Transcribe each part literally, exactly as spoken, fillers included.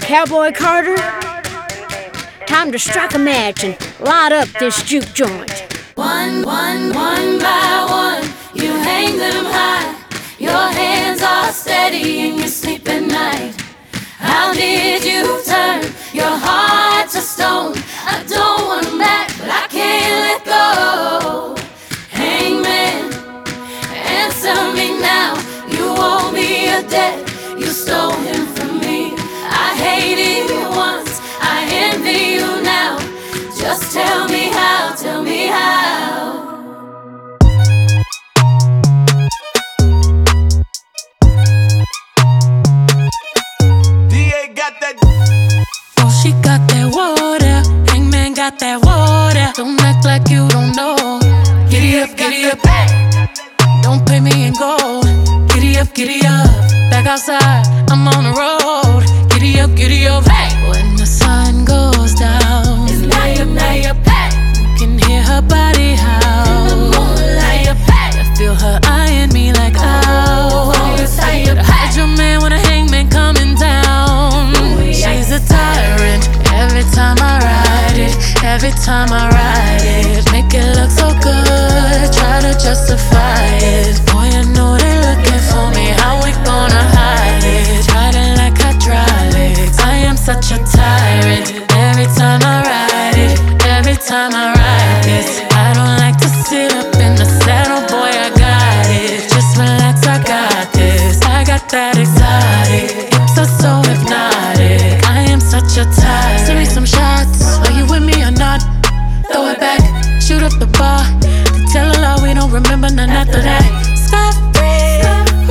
Cowboy Carter, time to strike a match and light up this juke joint. One, one, one by one, you hang them high. Your hands are steady and you sleep at night. How did you turn your heart to stone? I don't want them back, but I can't let go. Hangman, answer me now. You owe me a debt, you stole him from me. I hated you once, I envy you now. Just tell me how, tell me how. D A got that. Oh, she got that water, Hangman got that water. Don't act like you don't know. Giddy up, giddy up, don't pay me in gold. Giddy up, giddy up, back outside, I'm on the road. Giddy up, giddy up, hey. When the sun goes down, it's night up, night up, hey. You can hear her body howl. In the moonlight, hey. I feel her eyeing me like, ow. Hide your man when a hangman coming down. She's a tyrant, every time I ride it. Every time I ride it, make it look so good, try to justify it. Boy, I know they're looking for me, how we gonna hide it? Riding like hydraulics, I am such a tyrant. Every time I ride it, every time I ride this. I don't like to sit up in the saddle, boy, I got it. Just relax, I got this. I got that exotic, hips are so hypnotic. I am such a tyrant. Send me some shots, are you with me or not? Throw it back, shoot up the bar. Tell a lie, we don't remember none after that. Stop free,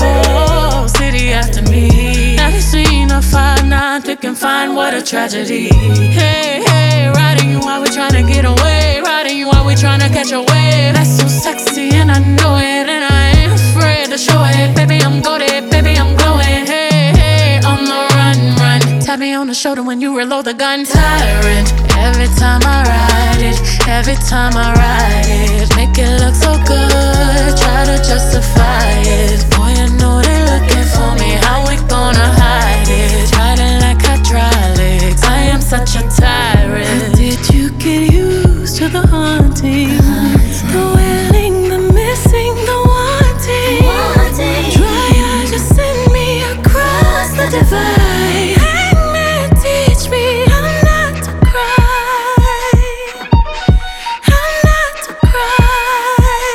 oh, city after me. Never seen a five nine thick and fine, what a tragedy. Hey, hey, riding you while we tryna get away. Riding you while we tryna catch a wave. That's so sexy and I know it, and I ain't afraid to show it. Baby, I'm goated, baby, I'm glowing. Hey, hey, on the run, run. Tap me on the shoulder when you reload the gun. Tyrant, every time I ride it. Every time I ride it, make it look so good, try to justify it. Boy, I know they're looking for me, how we gonna hide it? Riding like hydraulics, I am such a tyrant. How did you get used to the haunting? The wailing, the missing, the wanting. Dry eyes just send me across the divide. Hangman, teach me how not to cry. How not to cry.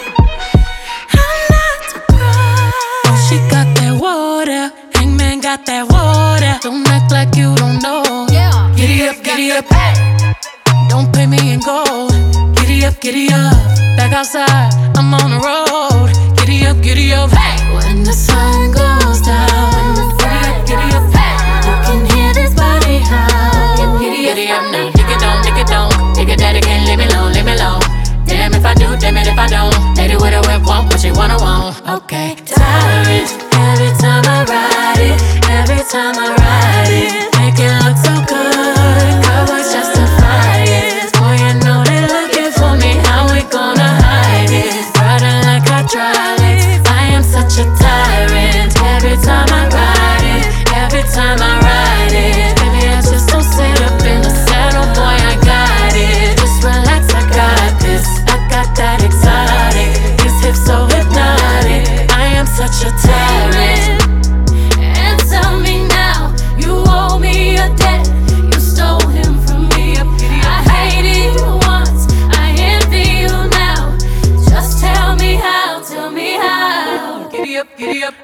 How not to cry. Oh, she got that water, Hangman got that water. Don't act like you don't know. Yeah. Giddy up, giddy up, hey. Don't pay me in gold. Giddy up, giddy up, back outside, I'm on the road. Giddy up, giddy up, hey. When the sun goes down, giddy up, giddy up, hey. You can hear this body howl. Giddy up, giddy up now, dig it down, dig it down. Dig it daddy can't leave me alone, leave me alone. Damn if I do, damn it if I don't. Lady with a whip, want what she wanna want. Okay, tyrant, every time I ride it. Every time I ride it, make it look so good, cowboys justify it. Boy, I know they're looking for me, how we gonna hide it? Riding like hydraulics, I am such a tyrant. Every time I ride it, every time I ride it. Baby, I just don't sit up in the saddle, boy, I got it. Just relax, I got this. I got that exotic, these hips so hypnotic. I am such a tyrant. Answer me now, you owe me a debt, you stole him from me. I hated you once, I envy you now. Just tell me how, tell me how. Giddy up, giddy up.